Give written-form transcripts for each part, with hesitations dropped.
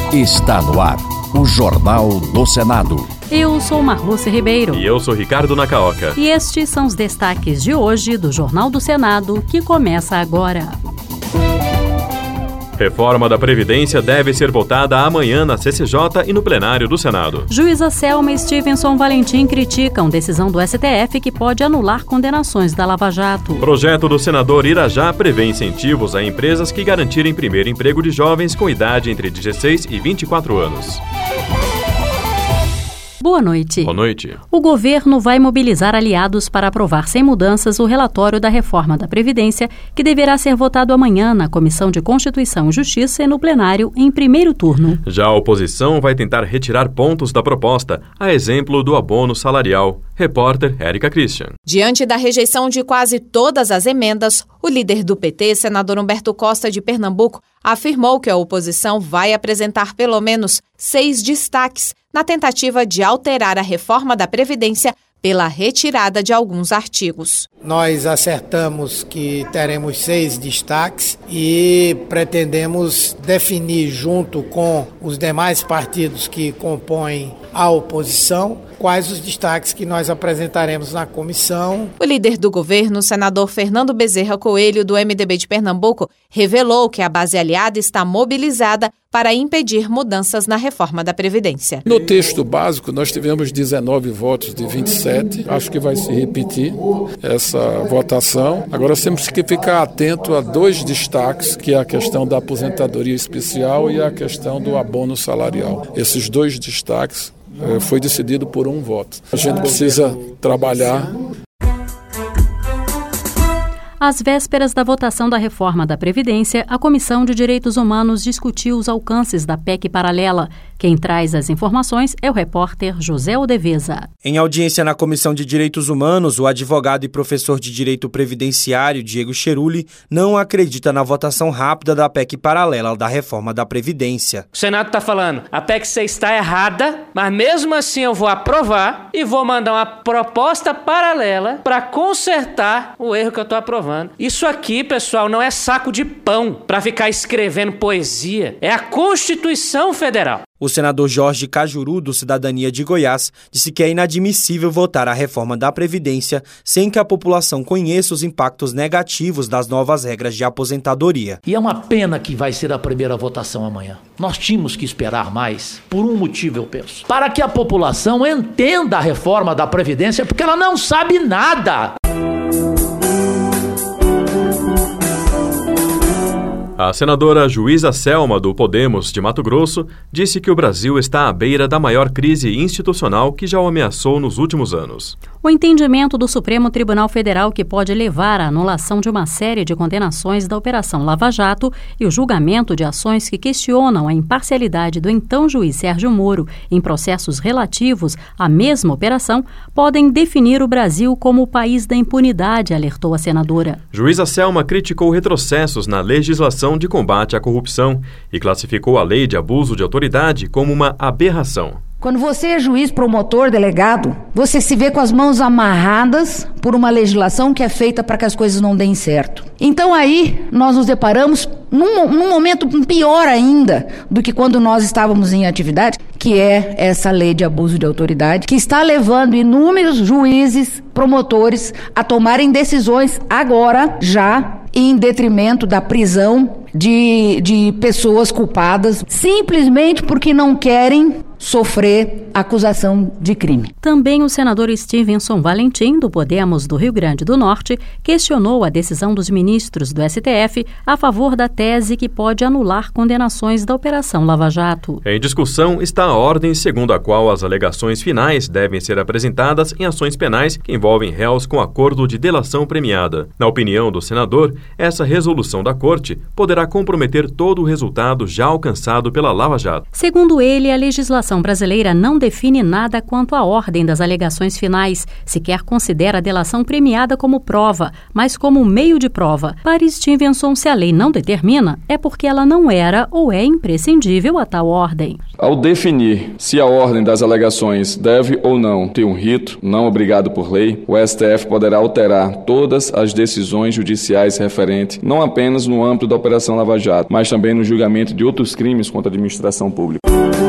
Está no ar o Jornal do Senado. Eu sou Marluce Ribeiro. E eu sou Ricardo Nacaoca. E estes são os destaques de hoje do Jornal do Senado, que começa agora. Reforma da Previdência deve ser votada amanhã na CCJ e no plenário do Senado. Juíza Selma e Stevenson Valentim criticam decisão do STF que pode anular condenações da Lava Jato. Projeto do senador Irajá prevê incentivos a empresas que garantirem primeiro emprego de jovens com idade entre 16 e 24 anos. Boa noite. Boa noite. O governo vai mobilizar aliados para aprovar sem mudanças o relatório da reforma da Previdência, que deverá ser votado amanhã na Comissão de Constituição e Justiça e no plenário em primeiro turno. Já a oposição vai tentar retirar pontos da proposta, a exemplo do abono salarial. Repórter Érica Christian. Diante da rejeição de quase todas as emendas, o líder do PT, senador Humberto Costa de Pernambuco, afirmou que a oposição vai apresentar pelo menos 6 destaques na tentativa de alterar a reforma da Previdência pela retirada de alguns artigos. Nós acertamos que teremos 6 destaques e pretendemos definir junto com os demais partidos que compõem a oposição quais os destaques que nós apresentaremos na comissão. O líder do governo, senador Fernando Bezerra Coelho, do MDB de Pernambuco, revelou que a base aliada está mobilizada para impedir mudanças na reforma da Previdência. No texto básico, nós tivemos 19 votos de 27. Acho que vai se repetir essa votação. Agora, temos que ficar atento a 2 destaques, que é a questão da aposentadoria especial e a questão do abono salarial. Esses 2 destaques foi decidido por 1 voto. A gente precisa trabalhar. Às vésperas da votação da reforma da Previdência, a Comissão de Direitos Humanos discutiu os alcances da PEC paralela. Quem traz as informações é o repórter José Odeveza. Em audiência na Comissão de Direitos Humanos, o advogado e professor de Direito Previdenciário, Diego Cheruli, não acredita na votação rápida da PEC paralela da reforma da Previdência. O Senado está falando, a PEC está errada, mas mesmo assim eu vou aprovar e vou mandar uma proposta paralela para consertar o erro que eu estou aprovando. Isso aqui, pessoal, não é saco de pão para ficar escrevendo poesia. É a Constituição Federal. O senador Jorge Cajuru, do Cidadania de Goiás, disse que é inadmissível votar a reforma da Previdência sem que a população conheça os impactos negativos das novas regras de aposentadoria. E é uma pena que vai ser a primeira votação amanhã. Nós tínhamos que esperar mais, por um motivo, eu penso. Para que a população entenda a reforma da Previdência, porque ela não sabe nada. A senadora Juíza Selma, do Podemos de Mato Grosso, disse que o Brasil está à beira da maior crise institucional que já o ameaçou nos últimos anos. O entendimento do Supremo Tribunal Federal que pode levar à anulação de uma série de condenações da Operação Lava Jato e o julgamento de ações que questionam a imparcialidade do então juiz Sérgio Moro em processos relativos à mesma operação podem definir o Brasil como o país da impunidade, alertou a senadora. Juíza Selma criticou retrocessos na legislação de combate à corrupção e classificou a lei de abuso de autoridade como uma aberração. Quando você é juiz, promotor, delegado, você se vê com as mãos amarradas por uma legislação que é feita para que as coisas não deem certo. Então aí nós nos deparamos num momento pior ainda do que quando nós estávamos em atividade, que é essa lei de abuso de autoridade, que está levando inúmeros juízes, promotores a tomarem decisões agora, já, em detrimento da prisão de pessoas culpadas, simplesmente porque não querem sofrer acusação de crime. Também o senador Stevenson Valentim, do Podemos do Rio Grande do Norte, questionou a decisão dos ministros do STF a favor da tese que pode anular condenações da Operação Lava Jato. Em discussão está a ordem segundo a qual as alegações finais devem ser apresentadas em ações penais que envolvem réus com acordo de delação premiada. Na opinião do senador, essa resolução da Corte poderá comprometer todo o resultado já alcançado pela Lava Jato. Segundo ele, a legislação legislação brasileira não define nada quanto à ordem das alegações finais, sequer considera a delação premiada como prova, mas como meio de prova. Para Stevenson, se a lei não determina, é porque ela não era ou é imprescindível a tal ordem. Ao definir se a ordem das alegações deve ou não ter um rito, não obrigado por lei, o STF poderá alterar todas as decisões judiciais referentes, não apenas no âmbito da Operação Lava Jato, mas também no julgamento de outros crimes contra a administração pública.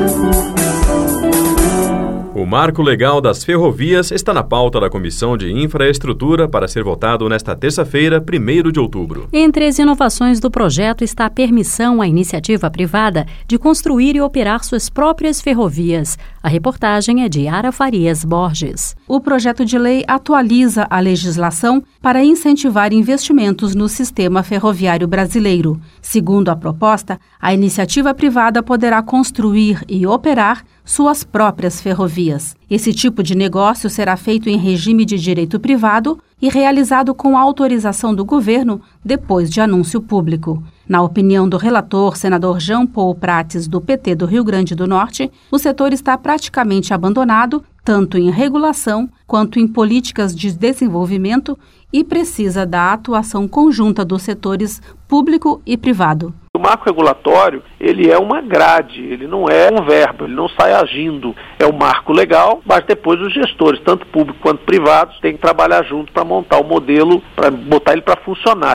O marco legal das ferrovias está na pauta da Comissão de Infraestrutura para ser votado nesta terça-feira, 1º de outubro. Entre as inovações do projeto está a permissão à iniciativa privada de construir e operar suas próprias ferrovias. A reportagem é de Ara Farias Borges. O projeto de lei atualiza a legislação para incentivar investimentos no sistema ferroviário brasileiro. Segundo a proposta, a iniciativa privada poderá construir e operar suas próprias ferrovias. Esse tipo de negócio será feito em regime de direito privado e realizado com autorização do governo depois de anúncio público. Na opinião do relator, senador Jean Paul Prates, do PT do Rio Grande do Norte, o setor está praticamente abandonado, tanto em regulação quanto em políticas de desenvolvimento, e precisa da atuação conjunta dos setores público e privado. O marco regulatório, ele é uma grade, ele não é um verbo, ele não sai agindo. É um marco legal, mas depois os gestores, tanto públicos quanto privados, têm que trabalhar junto para montar o modelo, para botar ele para funcionar.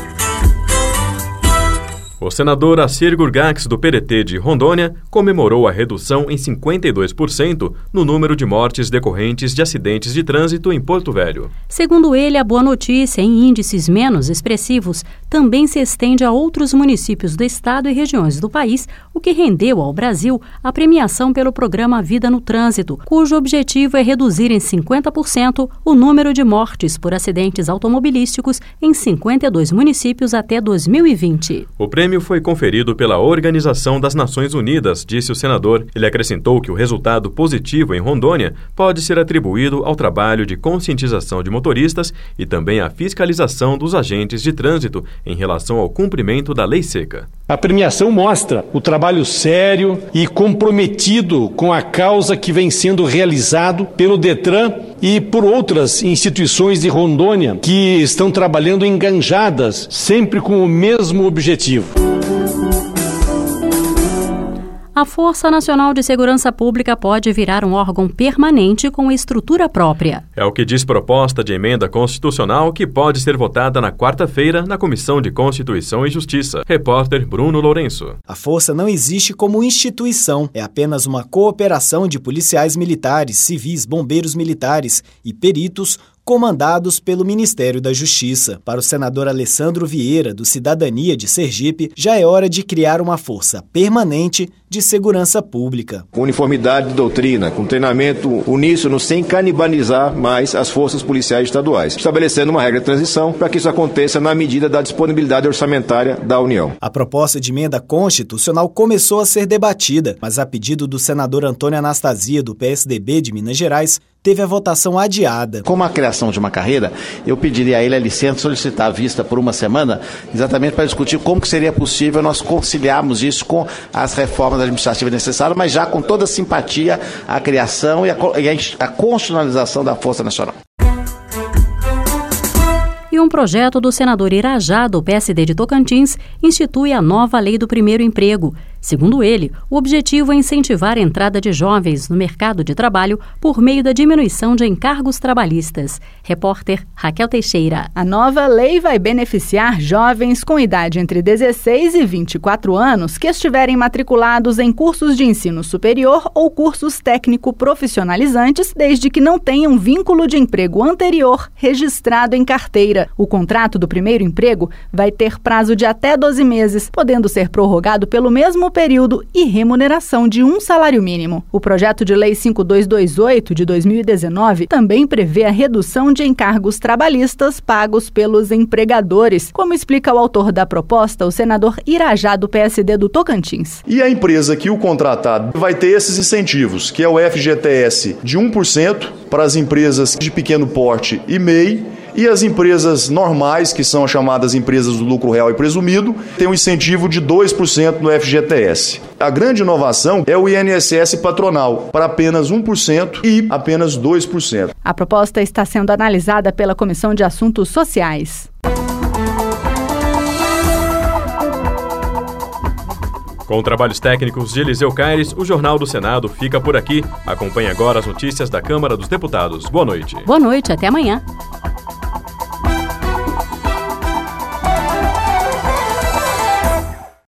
O senador Assir Gurgax, do PDT de Rondônia, comemorou a redução em 52% no número de mortes decorrentes de acidentes de trânsito em Porto Velho. Segundo ele, a boa notícia, em índices menos expressivos, também se estende a outros municípios do estado e regiões do país, o que rendeu ao Brasil a premiação pelo programa Vida no Trânsito, cujo objetivo é reduzir em 50% o número de mortes por acidentes automobilísticos em 52 municípios até 2020. O prêmio foi conferido pela Organização das Nações Unidas, disse o senador. Ele acrescentou que o resultado positivo em Rondônia pode ser atribuído ao trabalho de conscientização de motoristas e também à fiscalização dos agentes de trânsito em relação ao cumprimento da lei seca. A premiação mostra o trabalho sério e comprometido com a causa que vem sendo realizado pelo Detran e por outras instituições de Rondônia que estão trabalhando enganjadas, sempre com o mesmo objetivo. A Força Nacional de Segurança Pública pode virar um órgão permanente com estrutura própria. É o que diz proposta de emenda constitucional que pode ser votada na quarta-feira na Comissão de Constituição e Justiça. Repórter Bruno Lourenço. A Força não existe como instituição, é apenas uma cooperação de policiais militares, civis, bombeiros militares e peritos comandados pelo Ministério da Justiça. Para o senador Alessandro Vieira, do Cidadania de Sergipe, já é hora de criar uma força permanente de segurança pública. Com uniformidade de doutrina, com treinamento uníssono, sem canibalizar mais as forças policiais estaduais, estabelecendo uma regra de transição para que isso aconteça na medida da disponibilidade orçamentária da União. A proposta de emenda constitucional começou a ser debatida, mas a pedido do senador Antônio Anastasia, do PSDB de Minas Gerais, teve a votação adiada. Como a criação de uma carreira, eu pediria a ele a licença, solicitar a vista por uma semana, exatamente para discutir como que seria possível nós conciliarmos isso com as reformas administrativas necessárias, mas já com toda a simpatia à criação e a constitucionalização da Força Nacional. E um projeto do senador Irajá, do PSD de Tocantins, institui a nova Lei do Primeiro Emprego. Segundo ele, o objetivo é incentivar a entrada de jovens no mercado de trabalho por meio da diminuição de encargos trabalhistas. Repórter Raquel Teixeira. A nova lei vai beneficiar jovens com idade entre 16 e 24 anos que estiverem matriculados em cursos de ensino superior ou cursos técnico-profissionalizantes, desde que não tenham vínculo de emprego anterior registrado em carteira. O contrato do primeiro emprego vai ter prazo de até 12 meses, podendo ser prorrogado pelo mesmo período e remuneração de um salário mínimo. O projeto de lei 5228 de 2019 também prevê a redução de encargos trabalhistas pagos pelos empregadores, como explica o autor da proposta, o senador Irajá, do PSD do Tocantins. E a empresa que o contratar vai ter esses incentivos, que é o FGTS de 1% para as empresas de pequeno porte e MEI, E as empresas normais, que são as chamadas empresas do lucro real e presumido, têm um incentivo de 2% no FGTS. A grande inovação é o INSS patronal, para apenas 1% e apenas 2%. A proposta está sendo analisada pela Comissão de Assuntos Sociais. Com trabalhos técnicos de Eliseu Caires, o Jornal do Senado fica por aqui. Acompanhe agora as notícias da Câmara dos Deputados. Boa noite. Boa noite, até amanhã.